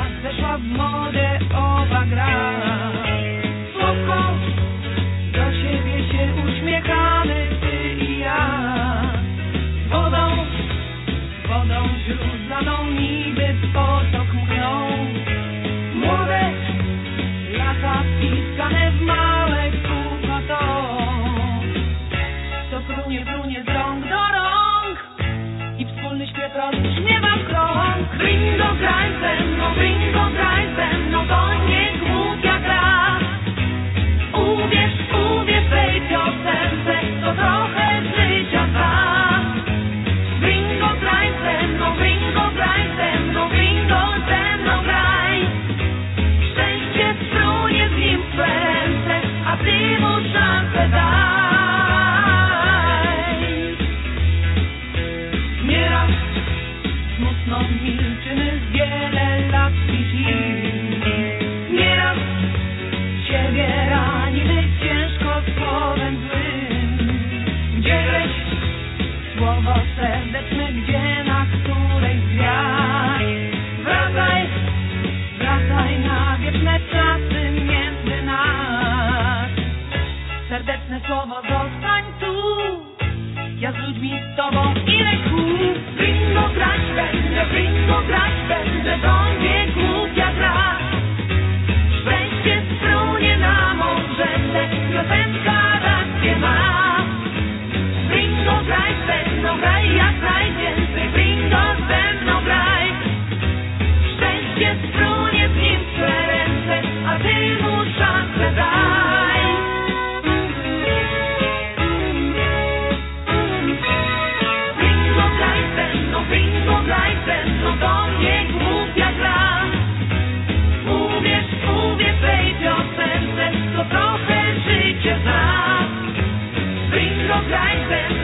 zeszła w modę owa gra. Słodko do siebie się uśmiechamy, ty i ja. Wodą źródlaną niby w potok mgną. Młode lata wpisane w małe kółko to prunie z rąk do rąk i wspólny śpiew rozbrzmiewa w krąg. Gringo, graj ze mną, to nie głupia gra. Uwierz w tej piosence, to trochę życia da. Gringo, graj ze mną, graj. Szczęście sprunie z nim w twe ręce, a ty mu szansę daj. Nieraz smutno milczymy z wiele lat i nieraz siebie ranimy ciężko słowem złym. Gdzieś słowo serdeczne, gdzie na której gwiazd. Wracaj na wieczne czasy między nas. Serdeczne słowo, zostań tu, ja z ludźmi, z tobą ile kół. Gringo, grać będę, to nie głupia gra. Szczęście sprunie na mą ręce, piosenka rację ma. Gringo, graj ze mną, graj jak najwięcej. Gringo, ze mną graj. Szczęście sprunie z nim w twe ręce, a ty mu szansę daj. Gringo, graj ze mną, to nie głupia gra. Uwierz tej piosence, to trochę życie da. Gringo, graj ze mną.